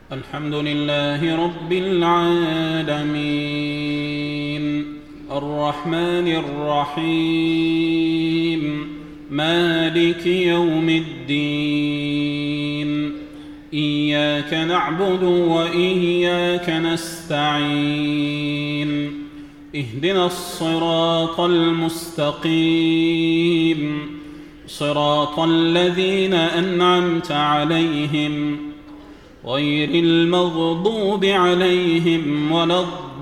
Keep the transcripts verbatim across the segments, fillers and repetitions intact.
الحمد لله رب العالمين الرحمن الرحيم مالك يوم الدين إياك نعبد وإياك نستعين اهدنا الصراط المستقيم صراط الذين أنعمت عليهم غير المغضوب عليهم ولا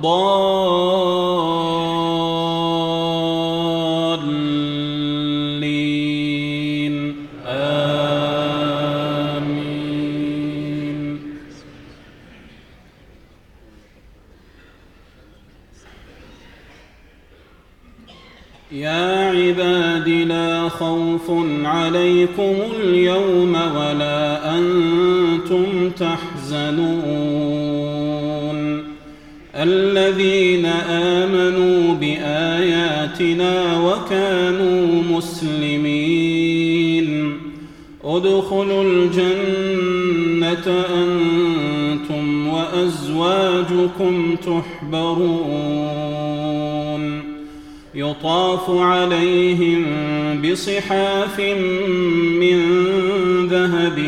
الضالين آمين. يا عباد لا خوف عليكم اليوم ولا أنتم تحزنون الذين آمنوا بآياتنا وكانوا مسلمين ادخلوا الجنة أنتم وأزواجكم تحبرون يطاف عليهم بصحاف من ذهب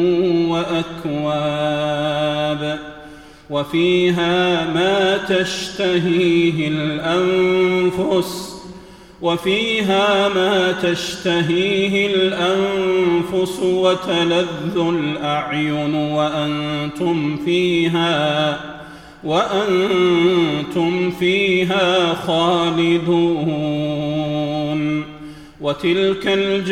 وأكواب وفيها ما تشتهيه الأنفس وفيها ما تشتهيه الأنفس وتلذ الأعين وأنتم فيها وأنتم فيها خالدون وتلك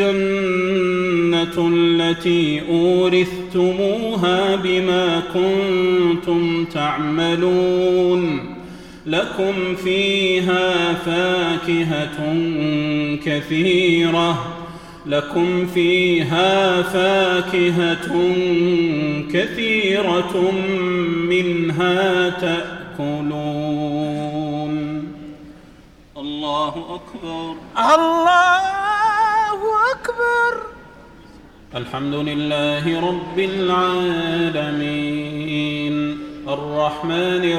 الجنة التي أورثتموها بما كنتم تعملون لكم فيها فاكهة كثيرة لكم فيها فاكهة كثيرة منها تأكلون. الله أكبر الله أكبر. الحمد لله رب العالمين الرحمن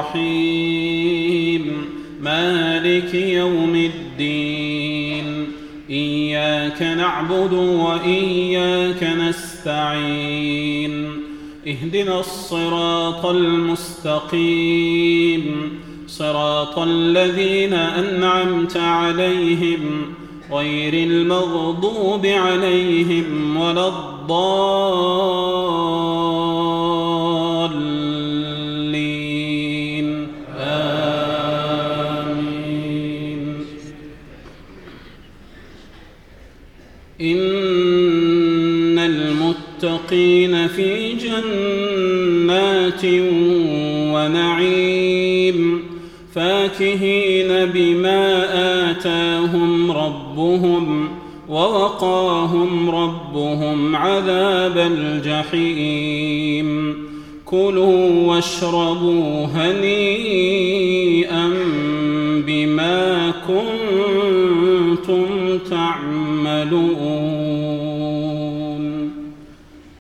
الرحيم مالك يوم الدين إياك نعبد وإياك نستعين اهدنا الصراط المستقيم صراط الذين أنعمت عليهم غير المغضوب عليهم ولا الضالين آمين. إن المتقين في جنات ونعيم فاكهين بما آتاهم ربهم ووقاهم ربهم عذاب الجحيم كلوا واشربوا هنيئا بما كنتم تعملون.